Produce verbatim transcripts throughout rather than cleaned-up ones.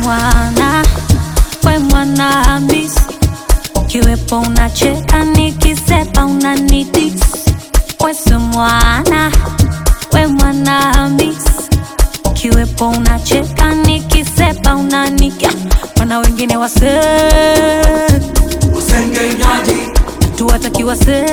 mwana, we mwana Hamisi, kiwepo unacheka nikisepa unanidis. We mwana, we mwana Hamisi, kiwepo unacheka nikisepa unanikia. Wana wengine wase usengenyaji, tuwataki wase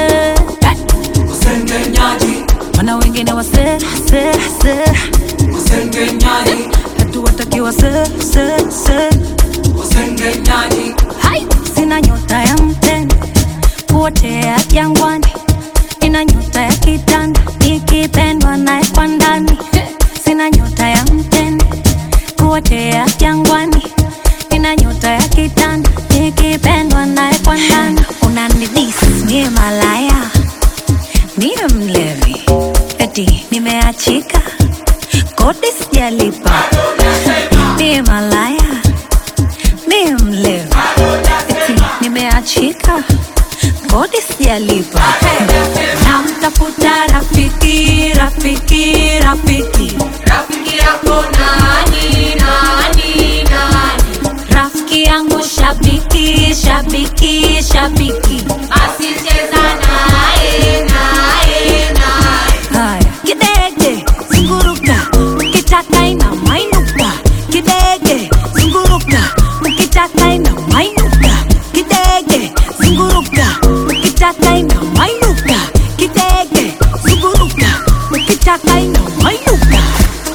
usengenyaji, wana wengine wase se se usengenyaji, tuwataki wase se se usengenyaji. Hai, sina nyota ya mtende kuotea jangwani, ina nyota ya kitanda nikipendwa naye kwa ndani. Sina nyota ya mtende kuotea jangwani, ina nyota ya kitanda nikipendwa naye kwa ndani. Unanidis mie malaya, mie mlevi, eti nimeachika kodi sijalipa. Mie malaya, mie mlevi, eti nimeachika kodi sijalipa. Namtafuta rafiki, rafiki, rafiki, Rafiki yako nani, nani, nani? rafiki yangu shabiki, shabiki, shabiki. Basi cheza naye, naye, naye. Haya, kidege zunguruka, ukitaka ina mainuka. Kidege zunguruka, ukitaka ina mainuka. Kidege zunguruka, ukitaka ina mainuka. Kidege zunguruka, ukitaka ina mainuka.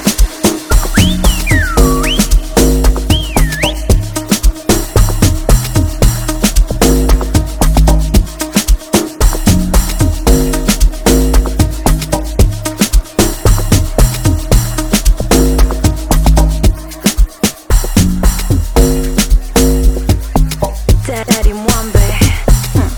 Daddy Mwambe, hmm.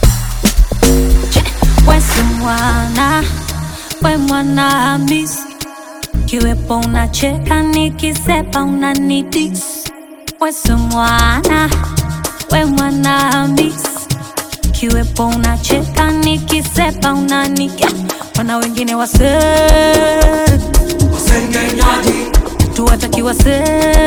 We si mwana, we mwana Hamisi, kiwepo unacheka nikisepa unanidis. We si mwana, we mwana Hamisi, kiwepo unacheka nikisepa unanikia. Wana wengine wase Usengenyaji, tuwataki wase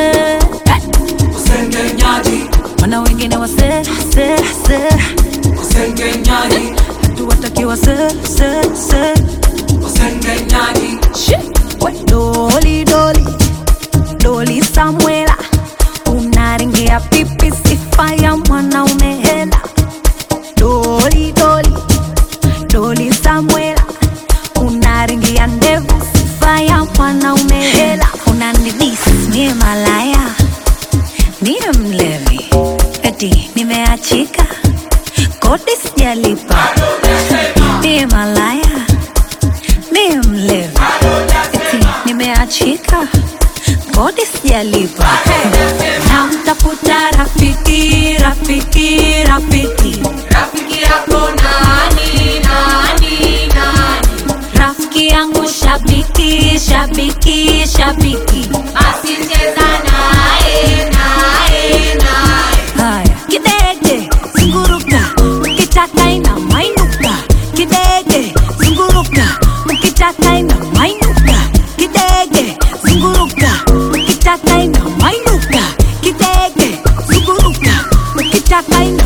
usengenyaji, wana wengine wase se se usengenyaji, tuwataki wase se se usengenyaji. We doli doli doli Samuela, unaringia pipi sifa ya mwanaume hela. Doli doli doli Samuela, unaringia ndevu sifa ya mwanaume hela. Unanidis mie malaya, mie mlevi, eti nimeachika kodi sijalipa. Mie malaya, mie mlevi, eti nimeachika kodi sijalipa. Namtafuta rafiki, rafiki, rafiki, Rafiki yako nani, nani, nani? rafiki yangu shabiki, shabiki, shabiki. Basi cheza naye, naye, naye. Haya, kidege zunguruka, ukitaka ina mainuka. Kidege zunguruka, ukitaka ina mainuka. Kidege zunguruka, ukitaka ina mainuka. Kidege zunguruka, ukitaka ina